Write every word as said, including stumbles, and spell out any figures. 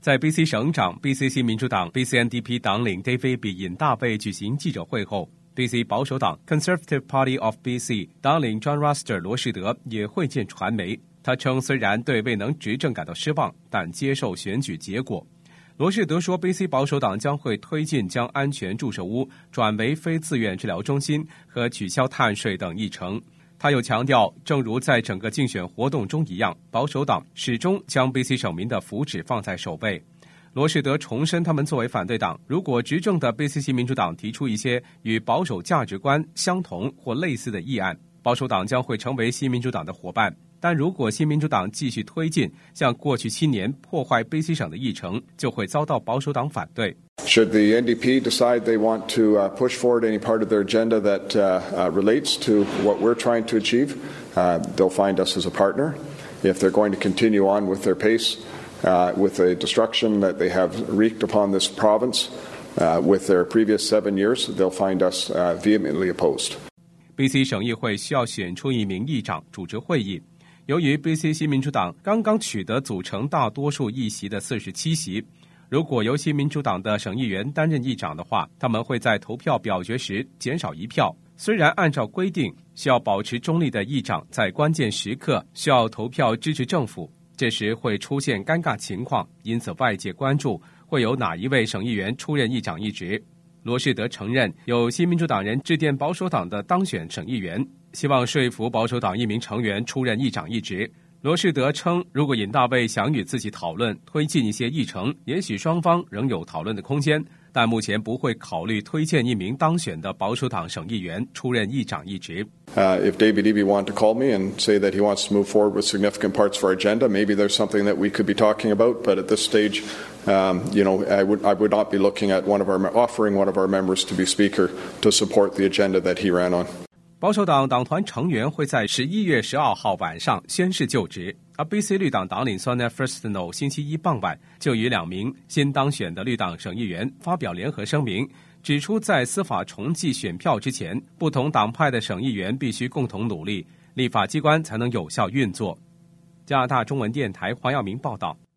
在 B C 省长、B C 新民主党 B C N D P 党领 David 比尹大卫举行记者会后， B C 保守党 Conservative Party of B C 党领 John Roster 罗士德也会见传媒。他称虽然对未能执政感到失望，但接受选举结果。罗士德说 B C 保守党将会推进将安全注射屋转为非自愿治疗中心和取消碳税等议程。他又强调，正如在整个竞选活动中一样，保守党始终将 B C 省民的福祉放在首位。罗士德重申，他们作为反对党，如果执政的 B C 新民主党提出一些与保守价值观相同或类似的议案，保守党将会成为新民主党的伙伴。但如果新民主党继续推进像过去七年破坏 B C 省的议程，就会遭到保守党反对。 Should the N D P decide they want to uh, push forward any part of their agenda that uh, uh, relates to what we're trying to achieve, uh, they'll find us as a partner. If they're going to continue on with their pace, uh, with the destruction that they have wreaked upon this province, uh, with their previous seven years, they'll find us uh, vehemently opposed. B C 省议会需要选出一名议长主持会议。由于 B C 新民主党刚刚取得组成大多数议席的四十七席，如果由新民主党的省议员担任议长的话，他们会在投票表决时减少一票。虽然按照规定需要保持中立的议长在关键时刻需要投票支持政府，这时会出现尴尬情况，因此外界关注会有哪一位省议员出任议长一职。罗士德承认有新民主党人致电保守党的当选省议员，希望说服保守党一名成员出任议长一职。罗士德称，如果尹大卫想与自己讨论推进一些议程，也许双方仍有讨论的空间，但目前不会考虑推荐一名当选的保守党省议员出任议长一职。 Uh, if David Eby wanted to call me and say that he wants to move forward with significant parts of our agenda, maybe there's something that we could be talking about. But at this stage, um, you know, I would I would not be looking at one of our offering one of our members to be speaker to support the agenda that he ran on. 保守党党团成员会在十一月十二号晚上宣誓就职，而 B C 绿党党领 Sonia Furstenau 星期一傍晚就与两名新当选的绿党省议员发表联合声明，指出在司法重计选票之前，不同党派的省议员必须共同努力，立法机关才能有效运作。加拿大中文电台黄耀明报道。